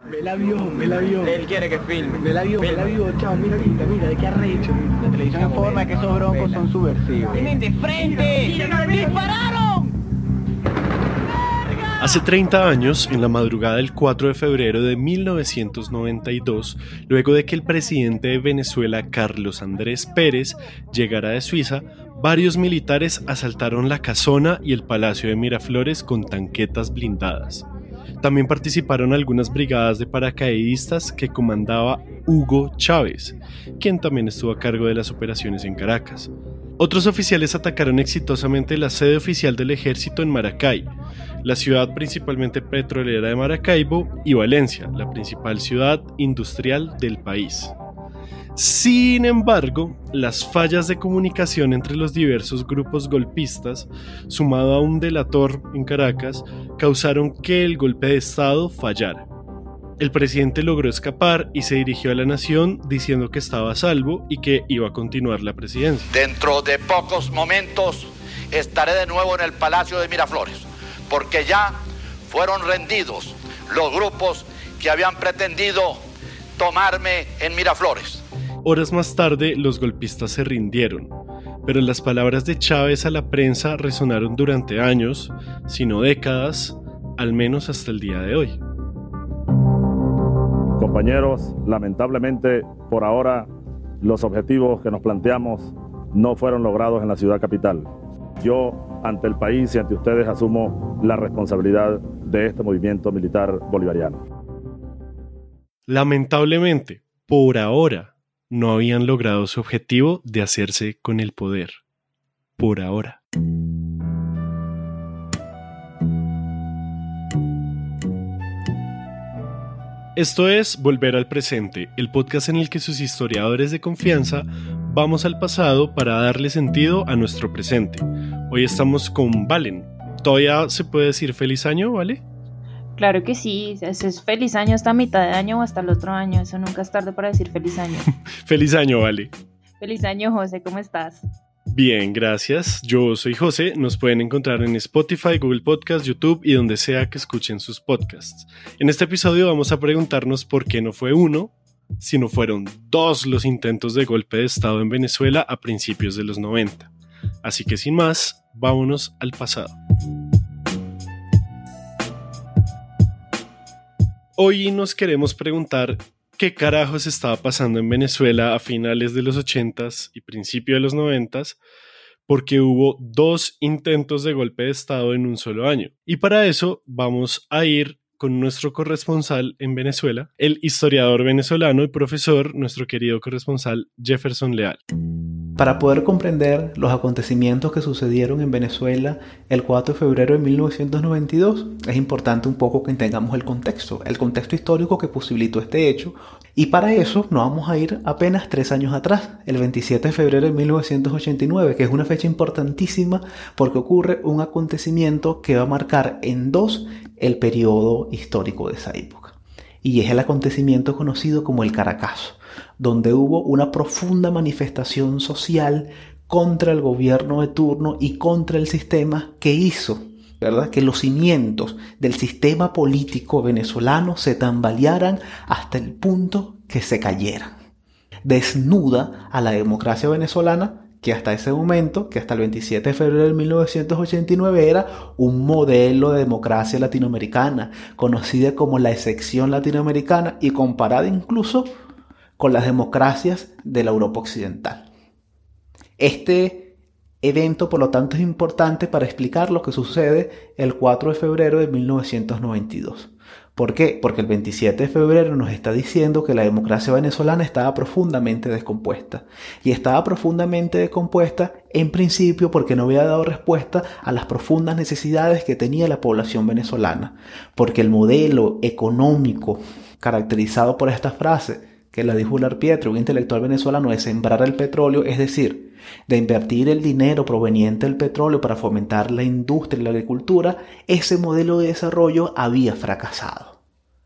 Me la vio. Él quiere que filme. Me la vio, chao, mira, de qué arrecho. La televisión informa que esos broncos son subversivos. ¡Vienen de frente! ¡Dispararon! Hace 30 años, en la madrugada del 4 de febrero de 1992, luego de que el presidente de Venezuela, Carlos Andrés Pérez, llegara de Suiza, varios militares asaltaron la casona y el Palacio de Miraflores con tanquetas blindadas. También participaron algunas brigadas de paracaidistas que comandaba Hugo Chávez, quien también estuvo a cargo de las operaciones en Caracas. Otros oficiales atacaron exitosamente la sede oficial del ejército en Maracay, la ciudad principalmente petrolera de Maracaibo, y Valencia, la principal ciudad industrial del país. Sin embargo, las fallas de comunicación entre los diversos grupos golpistas, sumado a un delator en Caracas, causaron que el golpe de Estado fallara. El presidente logró escapar y se dirigió a la nación diciendo que estaba a salvo y que iba a continuar la presidencia. Dentro de pocos momentos estaré de nuevo en el Palacio de Miraflores, porque ya fueron rendidos los grupos que habían pretendido tomarme en Miraflores. Horas más tarde, los golpistas se rindieron, pero las palabras de Chávez a la prensa resonaron durante años, si no décadas, al menos hasta el día de hoy. Compañeros, lamentablemente, por ahora, los objetivos que nos planteamos no fueron logrados en la ciudad capital. Yo, ante el país y ante ustedes, asumo la responsabilidad de este movimiento militar bolivariano. Lamentablemente, por ahora, no habían logrado su objetivo de hacerse con el poder. Por ahora. Esto es Volver al Presente, el podcast en el que sus historiadores de confianza vamos al pasado para darle sentido a nuestro presente. Hoy estamos con Valen. ¿Todavía se puede decir feliz año, Vale? Claro que sí, es feliz año hasta mitad de año o hasta el otro año, eso nunca es tarde para decir feliz año. Feliz año, Vale. Feliz año, José, ¿cómo estás? Bien, gracias. Yo soy José, nos pueden encontrar en Spotify, Google Podcast, YouTube y donde sea que escuchen sus podcasts. En este episodio vamos a preguntarnos por qué no fue uno, sino fueron dos los intentos de golpe de Estado en Venezuela a principios de los 90. Así que sin más, vámonos al pasado. Hoy nos queremos preguntar qué carajos estaba pasando en Venezuela a finales de los 80s y principios de los 90s, porque hubo dos intentos de golpe de Estado en un solo año. Y para eso vamos a ir con nuestro corresponsal en Venezuela, el historiador venezolano y profesor, nuestro querido corresponsal Jefferson Leal. Para poder comprender los acontecimientos que sucedieron en Venezuela el 4 de febrero de 1992, es importante un poco que tengamos el contexto histórico que posibilitó este hecho, y para eso nos vamos a ir apenas 3 años atrás, el 27 de febrero de 1989, que es una fecha importantísima porque ocurre un acontecimiento que va a marcar en dos el periodo histórico de esa época. Y es el acontecimiento conocido como el Caracazo, donde hubo una profunda manifestación social contra el gobierno de turno y contra el sistema que hizo, ¿verdad?, que los cimientos del sistema político venezolano se tambalearan hasta el punto que se cayeran. Desnuda a la democracia venezolana, que hasta ese momento, que hasta el 27 de febrero de 1989 era un modelo de democracia latinoamericana, conocida como la excepción latinoamericana y comparada incluso con las democracias de la Europa occidental. Este evento, por lo tanto, es importante para explicar lo que sucede el 4 de febrero de 1992. ¿Por qué? Porque el 27 de febrero nos está diciendo que la democracia venezolana estaba profundamente descompuesta. Y estaba profundamente descompuesta en principio porque no había dado respuesta a las profundas necesidades que tenía la población venezolana. Porque el modelo económico caracterizado por esta frase, que la dijo Ular Pietri, un intelectual venezolano, de sembrar el petróleo, es decir, de invertir el dinero proveniente del petróleo para fomentar la industria y la agricultura, ese modelo de desarrollo había fracasado.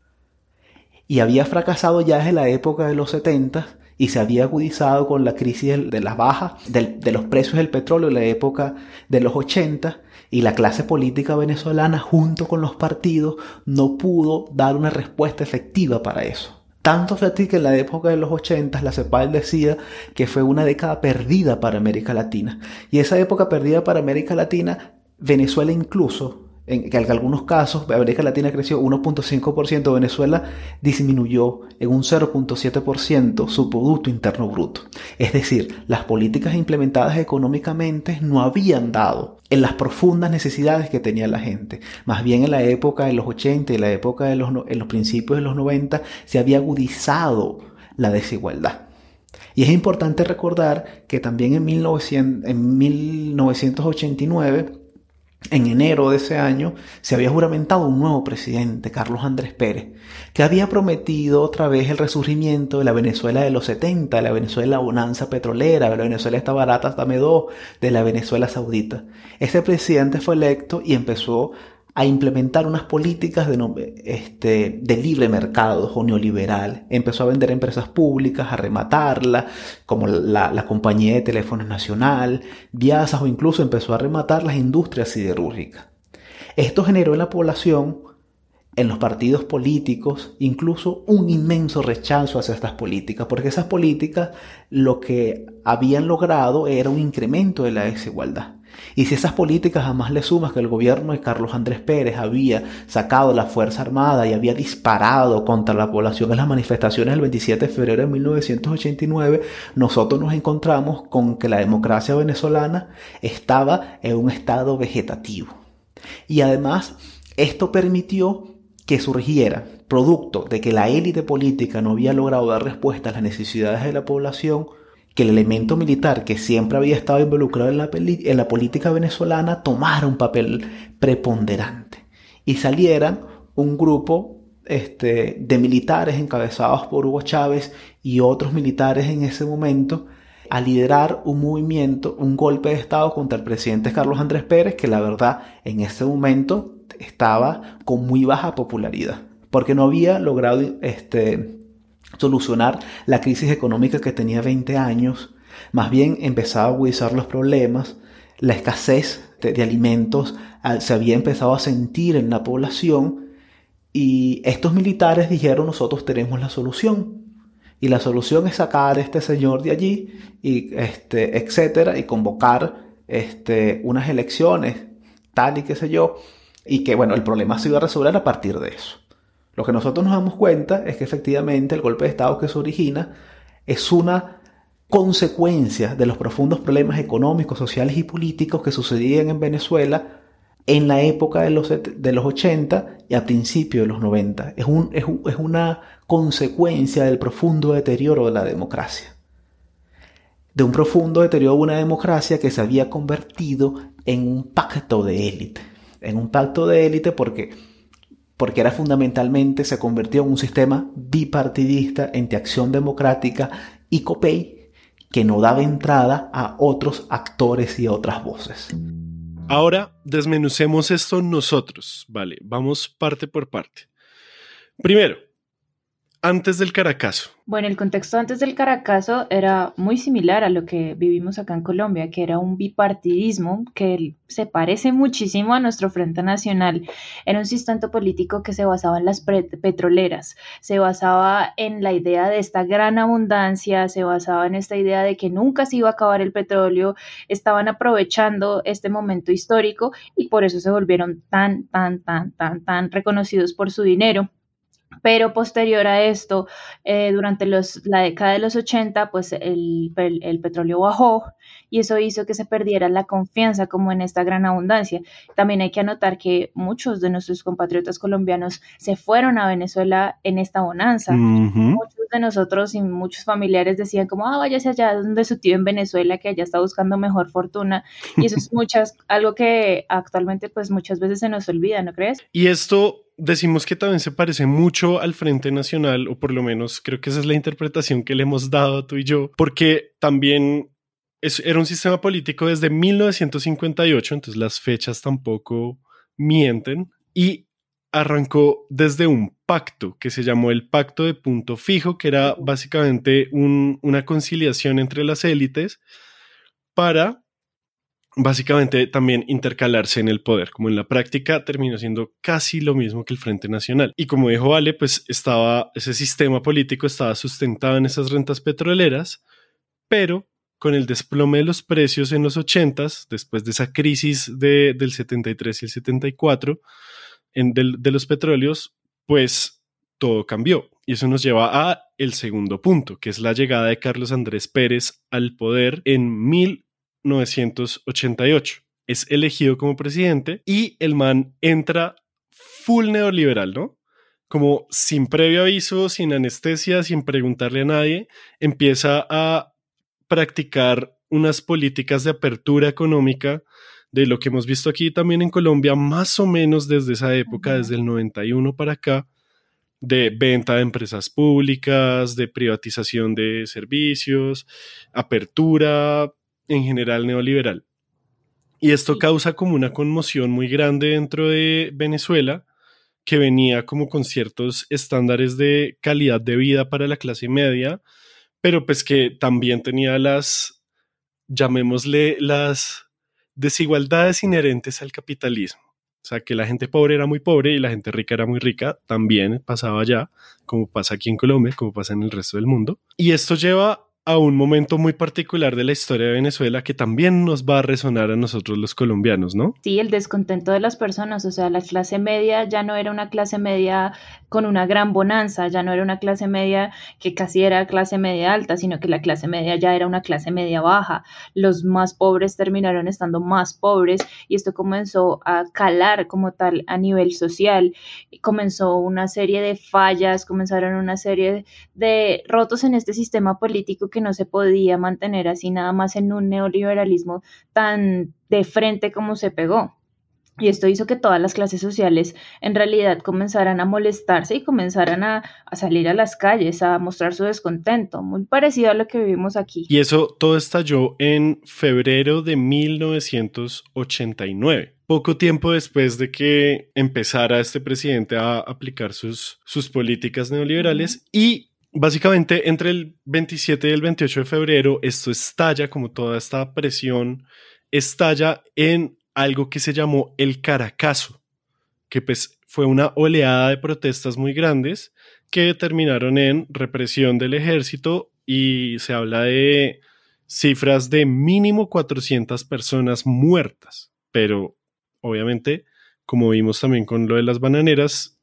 Y había fracasado ya desde la época de los 70 y se había agudizado con la crisis de las bajas de los precios del petróleo en la época de los 80, Y la clase política venezolana, junto con los partidos, no pudo dar una respuesta efectiva para eso. Tanto fue así que en la época de los 80 la CEPAL decía que fue una década perdida para América Latina. Y esa época perdida para América Latina, Venezuela incluso, en algunos casos, América Latina creció 1.5%, Venezuela disminuyó en un 0.7% su Producto Interno Bruto. Es decir, las políticas implementadas económicamente no habían dado en las profundas necesidades que tenía la gente. Más bien en la época de los 80 y la época de en los principios de los 90 se había agudizado la desigualdad. Y es importante recordar que también en 1989, en enero de ese año, se había juramentado un nuevo presidente, Carlos Andrés Pérez, que había prometido otra vez el resurgimiento de la Venezuela de los 70, de la Venezuela bonanza petrolera, de la Venezuela está barata, dame dos, de la Venezuela saudita. Ese presidente fue electo y empezó a implementar unas políticas de libre mercado o neoliberal. Empezó a vender empresas públicas, a rematarlas, como la Compañía de Teléfonos Nacional, Viasas, o incluso empezó a rematar las industrias siderúrgicas. Esto generó en la población, en los partidos políticos, incluso un inmenso rechazo hacia estas políticas, porque esas políticas lo que habían logrado era un incremento de la desigualdad. Y si esas políticas además le sumas que el gobierno de Carlos Andrés Pérez había sacado la Fuerza Armada y había disparado contra la población en las manifestaciones del 27 de febrero de 1989, nosotros nos encontramos con que la democracia venezolana estaba en un estado vegetativo. Y además, esto permitió que surgiera, producto de que la élite política no había logrado dar respuesta a las necesidades de la población, que el elemento militar que siempre había estado involucrado en la política venezolana tomara un papel preponderante y saliera un grupo de militares encabezados por Hugo Chávez y otros militares en ese momento a liderar un movimiento, un golpe de estado contra el presidente Carlos Andrés Pérez, que la verdad en ese momento estaba con muy baja popularidad porque no había logrado solucionar la crisis económica que tenía 20 años, más bien empezaba a agudizar los problemas, la escasez de alimentos se había empezado a sentir en la población y estos militares dijeron: nosotros tenemos la solución y la solución es sacar a este señor de allí y etcétera, y convocar unas elecciones tal y qué sé yo, y que bueno, el problema se iba a resolver a partir de eso. Lo que nosotros nos damos cuenta es que efectivamente el golpe de Estado que se origina es una consecuencia de los profundos problemas económicos, sociales y políticos que sucedían en Venezuela en la época de los 80 y a principios de los 90. Es una consecuencia del profundo deterioro de la democracia. De un profundo deterioro de una democracia que se había convertido en un pacto de élite. En un pacto de élite porque era fundamentalmente, se convirtió en un sistema bipartidista entre Acción Democrática y COPEI que no daba entrada a otros actores y otras voces. Ahora desmenucemos esto nosotros, ¿vale? Vamos parte por parte. Primero, antes del Caracazo. Bueno, el contexto antes del Caracazo era muy similar a lo que vivimos acá en Colombia, que era un bipartidismo que se parece muchísimo a nuestro Frente Nacional. Era un sistema político que se basaba en las petroleras, se basaba en la idea de esta gran abundancia, se basaba en esta idea de que nunca se iba a acabar el petróleo, estaban aprovechando este momento histórico y por eso se volvieron tan reconocidos por su dinero. Pero posterior a esto, durante la década de los 80, pues el petróleo bajó y eso hizo que se perdiera la confianza como en esta gran abundancia. También hay que anotar que muchos de nuestros compatriotas colombianos se fueron a Venezuela en esta bonanza. Muchos de nosotros y muchos familiares decían como, váyase allá donde su tío en Venezuela, que allá está buscando mejor fortuna. Y eso es algo que actualmente pues muchas veces se nos olvida, ¿no crees? Y esto decimos que también se parece mucho al Frente Nacional, o por lo menos creo que esa es la interpretación que le hemos dado a tú y yo, porque también era un sistema político desde 1958, entonces las fechas tampoco mienten, y arrancó desde un pacto que se llamó el Pacto de Punto Fijo, que era básicamente una conciliación entre las élites para básicamente también intercalarse en el poder, como en la práctica terminó siendo casi lo mismo que el Frente Nacional. Y como dijo Ale, pues ese sistema político estaba sustentado en esas rentas petroleras, pero con el desplome de los precios en los 80s, después de esa crisis del 73 y el 74 de los petróleos, pues todo cambió. Y eso nos lleva a el segundo punto, que es la llegada de Carlos Andrés Pérez al poder en 1988. Es elegido como presidente y el man entra full neoliberal, ¿no? Como sin previo aviso, sin anestesia, sin preguntarle a nadie, empieza a practicar unas políticas de apertura económica de lo que hemos visto aquí también en Colombia, más o menos desde esa época, desde el 91 para acá, de venta de empresas públicas, de privatización de servicios, apertura en general neoliberal. Y esto causa como una conmoción muy grande dentro de Venezuela, que venía como con ciertos estándares de calidad de vida para la clase media, pero pues que también tenía llamémosle las desigualdades inherentes al capitalismo. O sea, que la gente pobre era muy pobre y la gente rica era muy rica, también pasaba allá, como pasa aquí en Colombia, como pasa en el resto del mundo. Y esto lleva a un momento muy particular de la historia de Venezuela que también nos va a resonar a nosotros los colombianos, ¿no? Sí, el descontento de las personas, o sea, la clase media ya no era una clase media con una gran bonanza, ya no era una clase media que casi era clase media alta, sino que la clase media ya era una clase media baja. Los más pobres terminaron estando más pobres y esto comenzó a calar como tal a nivel social. Comenzó una serie de fallas, comenzaron una serie de rotos en este sistema político que no se podía mantener así nada más en un neoliberalismo tan de frente como se pegó. Y esto hizo que todas las clases sociales en realidad comenzaran a molestarse y comenzaran a salir a las calles, a mostrar su descontento, muy parecido a lo que vivimos aquí. Y eso todo estalló en febrero de 1989. Poco tiempo después de que empezara este presidente a aplicar sus políticas neoliberales y básicamente entre el 27 y el 28 de febrero esto estalla, como toda esta presión estalla en algo que se llamó el Caracazo, que pues fue una oleada de protestas muy grandes que terminaron en represión del ejército y se habla de cifras de mínimo 400 personas muertas, pero obviamente, como vimos también con lo de las bananeras,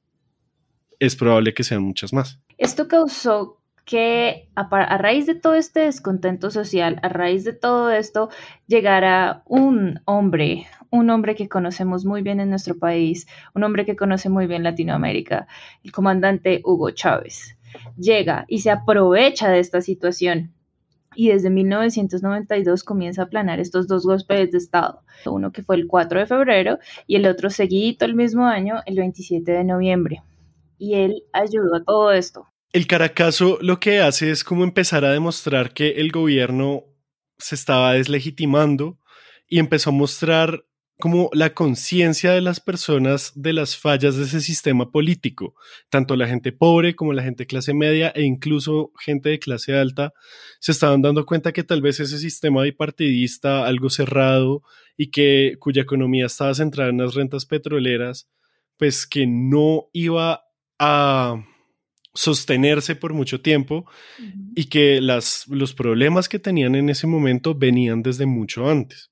es probable que sean muchas más. Esto causó que a raíz de todo este descontento social, a raíz de todo esto, llegara un hombre que conocemos muy bien en nuestro país, un hombre que conoce muy bien Latinoamérica, el comandante Hugo Chávez. Llega y se aprovecha de esta situación. Y desde 1992 comienza a planear estos dos golpes de Estado, uno que fue el 4 de febrero y el otro seguidito el mismo año, el 27 de noviembre. Y él ayudó a todo esto. El Caracazo lo que hace es como empezar a demostrar que el gobierno se estaba deslegitimando y empezó a mostrar como la conciencia de las personas de las fallas de ese sistema político. Tanto la gente pobre como la gente de clase media e incluso gente de clase alta se estaban dando cuenta que tal vez ese sistema bipartidista, algo cerrado y cuya economía estaba centrada en las rentas petroleras, pues que no iba a sostenerse por mucho tiempo y que los problemas que tenían en ese momento venían desde mucho antes.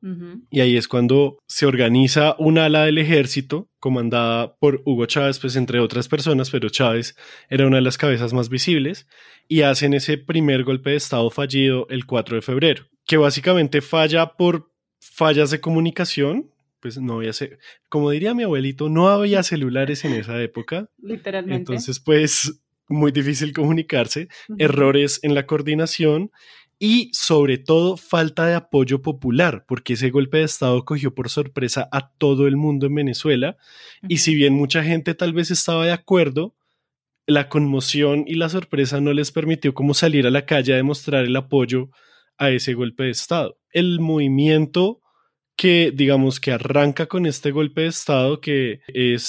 Y ahí es cuando se organiza un ala del ejército comandada por Hugo Chávez, pues entre otras personas, pero Chávez era una de las cabezas más visibles y hacen ese primer golpe de estado fallido el 4 de febrero, que básicamente falla por fallas de comunicación. Pues no había, como diría mi abuelito, no había celulares en esa época. Literalmente. Entonces, pues, muy difícil comunicarse, errores en la coordinación y, sobre todo, falta de apoyo popular, porque ese golpe de estado cogió por sorpresa a todo el mundo en Venezuela. Y si bien mucha gente tal vez estaba de acuerdo, la conmoción y la sorpresa no les permitió como salir a la calle a demostrar el apoyo a ese golpe de estado. El movimiento que digamos que arranca con este golpe de estado, que es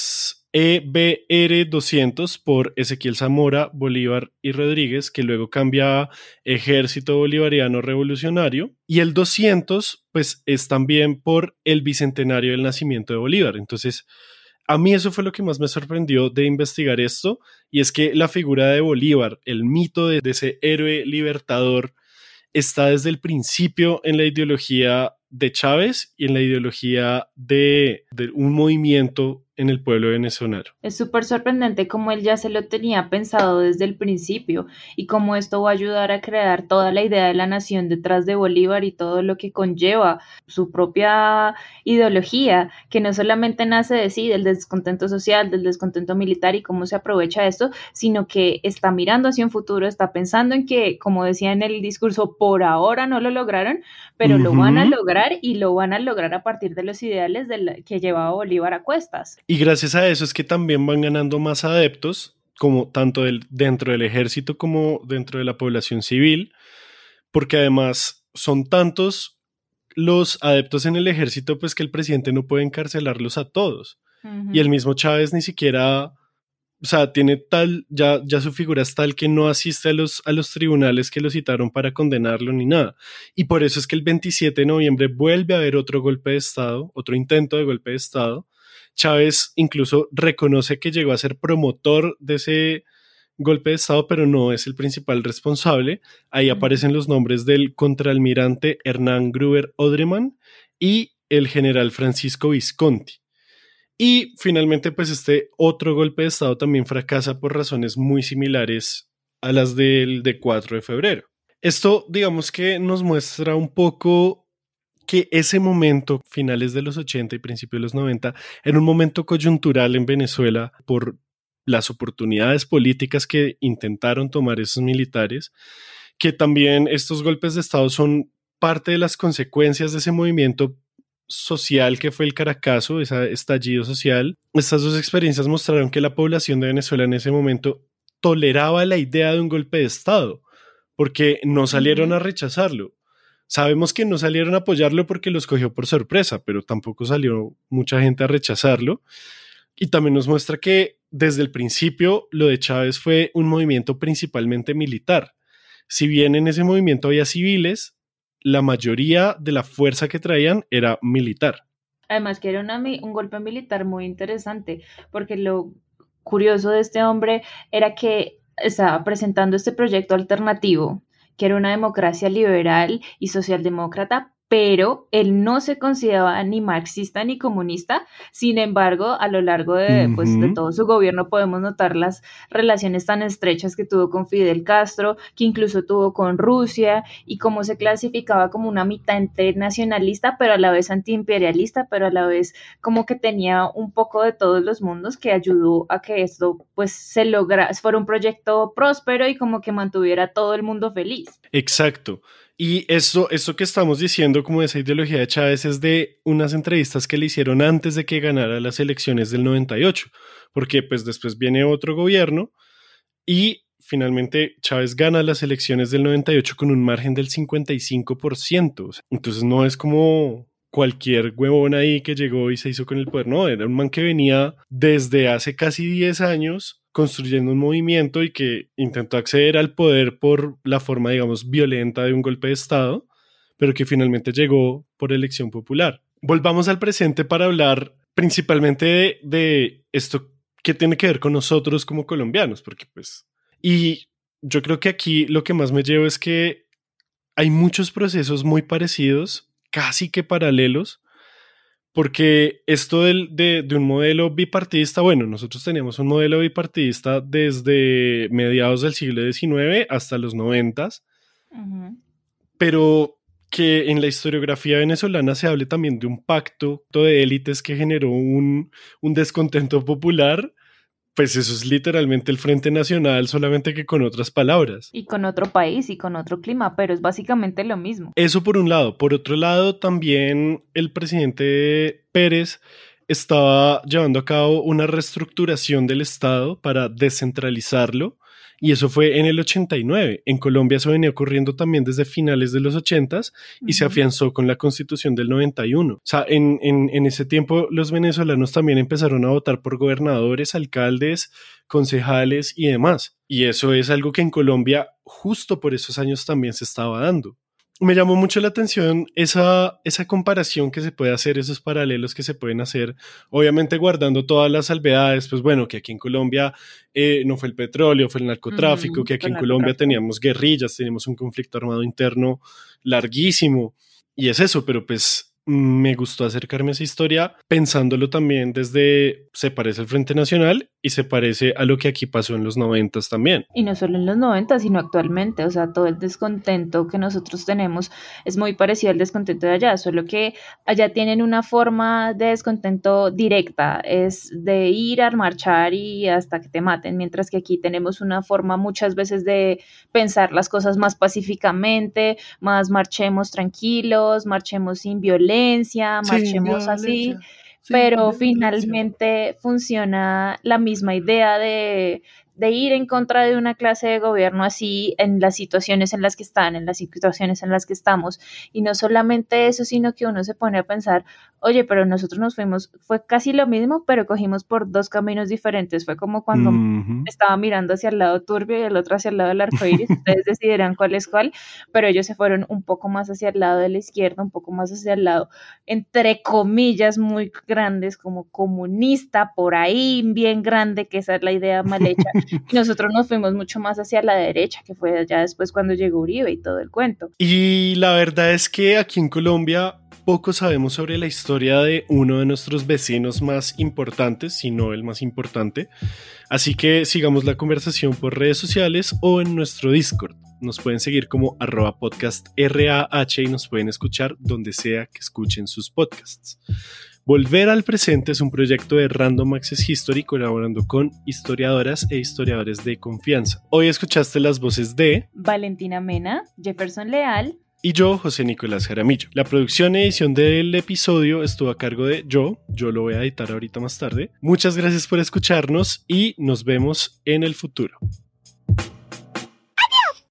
EBR 200 por Ezequiel Zamora, Bolívar y Rodríguez, que luego cambia a Ejército Bolivariano Revolucionario, y el 200 pues es también por el bicentenario del nacimiento de Bolívar. Entonces, a mí eso fue lo que más me sorprendió de investigar esto, y es que la figura de Bolívar, el mito de ese héroe libertador, está desde el principio en la ideología de Chávez y en la ideología de un movimiento en el pueblo venezolano. Es súper sorprendente cómo él ya se lo tenía pensado desde el principio y cómo esto va a ayudar a crear toda la idea de la nación detrás de Bolívar y todo lo que conlleva su propia ideología, que no solamente nace de sí, del descontento social, del descontento militar y cómo se aprovecha esto, sino que está mirando hacia un futuro, está pensando en que, como decía en el discurso, por ahora no lo lograron, pero lo van a lograr y lo van a lograr a partir de los ideales que llevaba Bolívar a cuestas. Y gracias a eso es que también van ganando más adeptos, como tanto dentro del ejército como dentro de la población civil, porque además son tantos los adeptos en el ejército pues que el presidente no puede encarcelarlos a todos. Y el mismo Chávez ni siquiera, o sea, tiene ya su figura es tal que no asiste a los tribunales que lo citaron para condenarlo ni nada. Y por eso es que el 27 de noviembre vuelve a haber otro golpe de Estado, otro intento de golpe de Estado. Chávez incluso reconoce que llegó a ser promotor de ese golpe de Estado, pero no es el principal responsable. Ahí aparecen los nombres del contraalmirante Hernán Gruber Odreman y el general Francisco Visconti. Y finalmente, pues este otro golpe de Estado también fracasa por razones muy similares a las del de 4 de febrero. Esto, digamos que nos muestra un poco que ese momento, finales de los 80 y principios de los 90, era un momento coyuntural en Venezuela por las oportunidades políticas que intentaron tomar esos militares, que también estos golpes de Estado son parte de las consecuencias de ese movimiento social que fue el Caracazo, ese estallido social. Estas dos experiencias mostraron que la población de Venezuela en ese momento toleraba la idea de un golpe de Estado, porque no salieron a rechazarlo. Sabemos que no salieron a apoyarlo porque los cogió por sorpresa, pero tampoco salió mucha gente a rechazarlo. Y también nos muestra que desde el principio lo de Chávez fue un movimiento principalmente militar. Si bien en ese movimiento había civiles, la mayoría de la fuerza que traían era militar. Además que era un golpe militar muy interesante, porque lo curioso de este hombre era que estaba presentando este proyecto alternativo, que era una democracia liberal y socialdemócrata, pero él no se consideraba ni marxista ni comunista. Sin embargo, a lo largo de todo su gobierno podemos notar las relaciones tan estrechas que tuvo con Fidel Castro, que incluso tuvo con Rusia, y cómo se clasificaba como una mitad entre nacionalista, pero a la vez antiimperialista, pero a la vez como que tenía un poco de todos los mundos, que ayudó a que esto pues se lograra, fuera un proyecto próspero y como que mantuviera a todo el mundo feliz. Exacto. Y esto que estamos diciendo como esa ideología de Chávez es de unas entrevistas que le hicieron antes de que ganara las elecciones del 98, porque pues después viene otro gobierno y finalmente Chávez gana las elecciones del 98 con un margen del 55%. Entonces no es como cualquier huevón ahí que llegó y se hizo con el poder, no, era un man que venía desde hace casi 10 años construyendo un movimiento y que intentó acceder al poder por la forma, digamos, violenta de un golpe de Estado, pero que finalmente llegó por elección popular. Volvamos al presente para hablar principalmente de esto que tiene que ver con nosotros como colombianos, porque pues, y yo creo que aquí lo que más me llevo es que hay muchos procesos muy parecidos, casi que paralelos, porque esto de un modelo bipartidista, bueno, nosotros teníamos un modelo bipartidista desde mediados del siglo XIX hasta los 90, pero que en la historiografía venezolana se hable también de un pacto de élites que generó un descontento popular. Pues eso es literalmente el Frente Nacional, solamente que con otras palabras. Y con otro país y con otro clima, pero es básicamente lo mismo. Eso por un lado. Por otro lado, también el presidente Pérez estaba llevando a cabo una reestructuración del Estado para descentralizarlo, y eso fue en el 89. En Colombia eso venía ocurriendo también desde finales de los 80s y se afianzó con la Constitución del 91. O sea, en ese tiempo los venezolanos también empezaron a votar por gobernadores, alcaldes, concejales y demás. Y eso es algo que en Colombia justo por esos años también se estaba dando. Me llamó mucho la atención esa comparación que se puede hacer, esos paralelos que se pueden hacer, obviamente guardando todas las salvedades, pues bueno, que aquí en Colombia no fue el petróleo, fue el narcotráfico, que aquí en Colombia teníamos guerrillas, teníamos un conflicto armado interno larguísimo, y es eso, pero pues me gustó acercarme a esa historia pensándolo también desde, se parece al Frente Nacional y se parece a lo que aquí pasó en los 90s también. Y no solo en los 90, sino actualmente, o sea, todo el descontento que nosotros tenemos es muy parecido al descontento de allá, solo que allá tienen una forma de descontento directa, es de ir a marchar y hasta que te maten, mientras que aquí tenemos una forma muchas veces de pensar las cosas más pacíficamente, más marchemos tranquilos, marchemos sin violencia, marchemos así, pero finalmente funciona la misma idea de ir en contra de una clase de gobierno así en las situaciones en las que están, en las situaciones en las que estamos. Y no solamente eso, sino que uno se pone a pensar, oye, pero nosotros nos fuimos, fue casi lo mismo, pero cogimos por dos caminos diferentes. Fue como cuando estaba mirando hacia el lado turbio y el otro hacia el lado del arco iris. Ustedes decidirán cuál es cuál, pero ellos se fueron un poco más hacia el lado de la izquierda, un poco más hacia el lado, entre comillas, muy grandes, como comunista, por ahí, bien grande, que esa es la idea mal hecha. Y nosotros nos fuimos mucho más hacia la derecha, que fue ya después cuando llegó Uribe y todo el cuento. Y la verdad es que aquí en Colombia poco sabemos sobre la historia de uno de nuestros vecinos más importantes, si no el más importante. Así que sigamos la conversación por redes sociales o en nuestro Discord. Nos pueden seguir como @podcastrah y nos pueden escuchar donde sea que escuchen sus podcasts. Volver al Presente es un proyecto de Random Access History colaborando con historiadoras e historiadores de confianza. Hoy escuchaste las voces de Valentina Mena, Jefferson Leal y yo, José Nicolás Jaramillo. La producción y edición del episodio estuvo a cargo de yo lo voy a editar ahorita más tarde. Muchas gracias por escucharnos y nos vemos en el futuro.